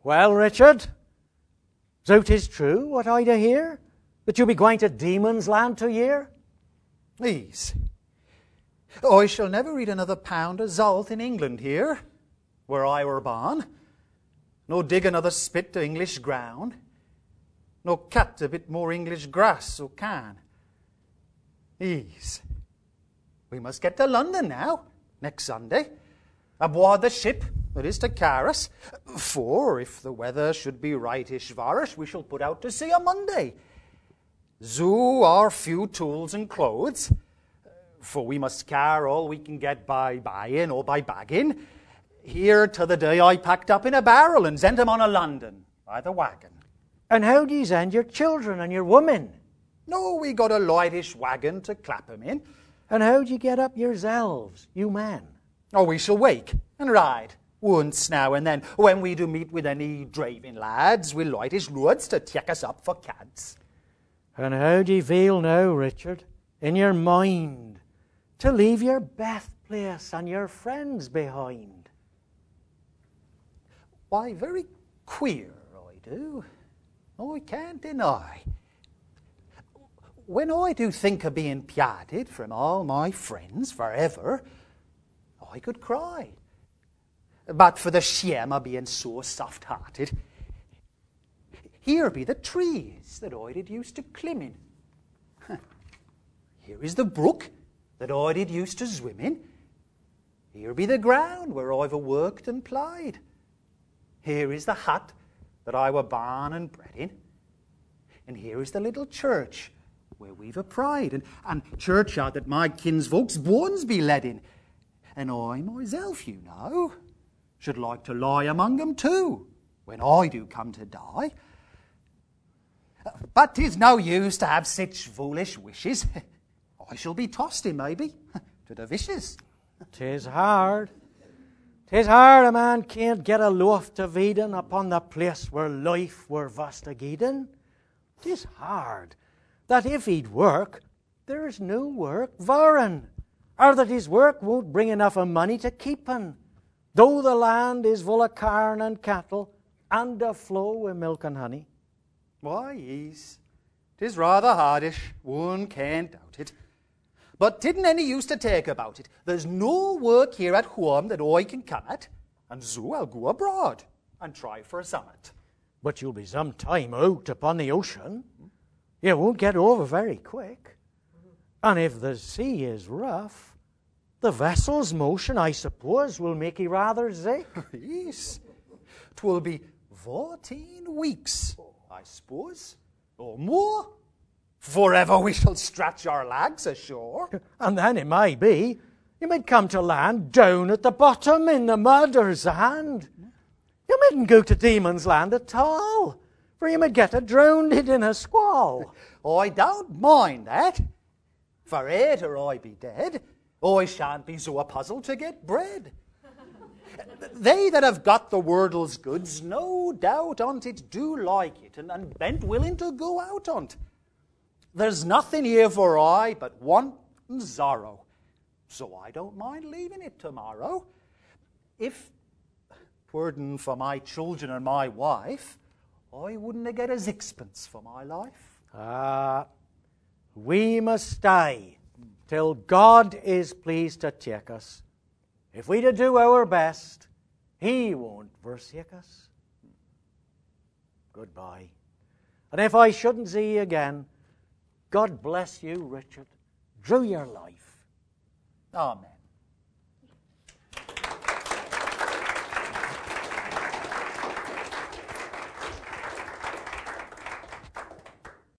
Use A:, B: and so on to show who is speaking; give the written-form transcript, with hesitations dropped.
A: Well, Richard, so 'tis true what I do hear, that you be going to Demon's Land 2 year?
B: Ease. I shall never eat another pound of zalt in England here, where I were born, nor dig another spit to English ground, nor cut a bit more English grass or can. Ease. We must get to London now, next Sunday, aboard the ship that is to carry us, for if the weather should be rightish varish, we shall put out to sea on Monday. Zoo our few tools and clothes, for we must carry all we can get by buying or by bagging, here to the day I packed up in a barrel and sent 'em on to London by the wagon.
A: And how do you send your children and your women?
B: No, we got a lightish wagon to clap 'em in.
A: And how do you get up yourselves, you men?
B: Oh, we shall wake and ride once now and then. When we do meet with any draving lads, we'll lightish roads to take us up for cads.
A: And how do you feel now, Richard, in your mind, to leave your birthplace and your friends behind?
B: Why, very queer, I do. I can't deny. When I do think of being parted from all my friends forever, I could cry. But for the shame of being so soft-hearted, here be the trees that I did used to climb in. Here is the brook that I did used to swim in. Here be the ground where I've worked and played. Here is the hut that I were born and bred in. And here is the little church where we've a pride, and churchyard that my kinsfolk's bones be led in. And I myself, you know, should like to lie among them too, when I do come to die. But 'tis no use to have such foolish wishes. I shall be tossed in, maybe, to the vicious.
A: 'Tis hard. 'Tis hard a man can't get a loaf to feedin upon the place where life were vast a gieden. 'Tis hard that if he'd work, there's no work varin, or that his work won't bring enough of money to keep him, though the land is full of corn and cattle, and a flow with milk and honey.
B: Why, yes, 'tis rather hardish, one can't doubt it. But 'tidn't any use to take about it. There's no work here at home that I can come at, and so I'll go abroad and try for a summit.
A: But you'll be some time out upon the ocean. You won't get over very quick. And if the sea is rough, the vessel's motion, I suppose, will make you rather sick.
B: Yes, 'twill be 14 weeks, I suppose, or more. Forever we shall stretch our legs ashore.
A: And then it may be you might come to land down at the bottom in the mud or sand. You mightn't go to Demon's Land at all, for you might get drowned in a squall.
B: I don't mind that. For it or I be dead, I shan't be so a puzzle to get bread. They that have got the wordle's goods, no doubt on't it do like it, and bent willing to go out on't. There's nothing here for I but want and sorrow, so I don't mind leaving it tomorrow. If 'tweren't for my children and my wife, I wouldn't get a sixpence for my life.
A: We must stay till God is pleased to take us. If we do our best, He won't forsake us. Goodbye. And if I shouldn't see you again, God bless you, Richard, through your life.
B: Amen.